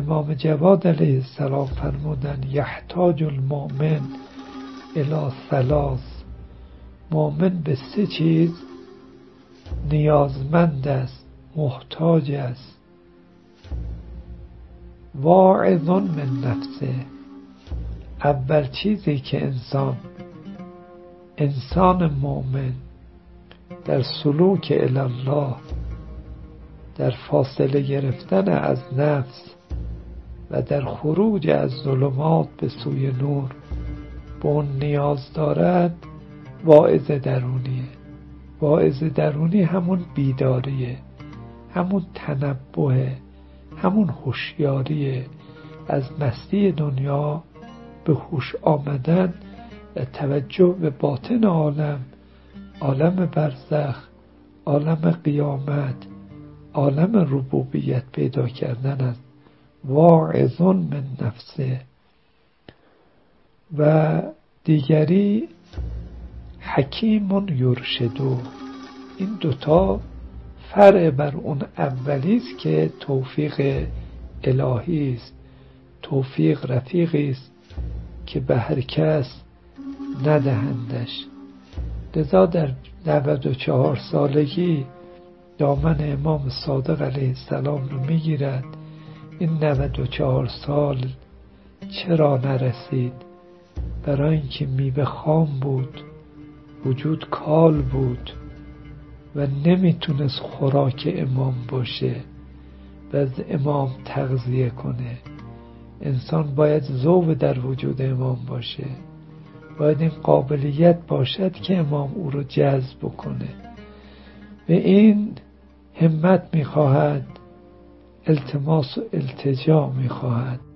امام جواد علیه السلام فرمودن یحتاج المؤمن الی ثلاث، مؤمن به 3 چیز نیازمند است، محتاج است. واعظ من نفسه، اول چیزی که انسان مؤمن در سلوک الی الله، در فاصله گرفتن از نفس و در خروج از ظلمات به سوی نور به اون نیاز دارد، واعظ درونیه. واعظ درونی همون بیداریه، همون تنبهه، همون هوشیاریه، از مستی دنیا به هوش آمدن و توجه به باطن عالم برزخ، عالم قیامت، عالم ربوبیت پیدا کردن است. واعظ من نفسه. و دیگری حکیم یرشدو. این 2 فرع بر اون اولی است که توفیق الهی است، توفیق رفیقی است که به هر کس ندهندش. لذا در 94 سالگی دامن امام صادق علیه السلام رو میگیرد. این 94 سال چرا نرسید؟ برای اینکه میوه خام بود، وجود کال بود و نمیتونست خوراک امام باشه و از امام تغذیه کنه. انسان باید ذوق در وجود امام باشه، باید این قابلیت باشد که امام او رو جذب کنه و این همت میخواهد، التماس و التجا میخواهد.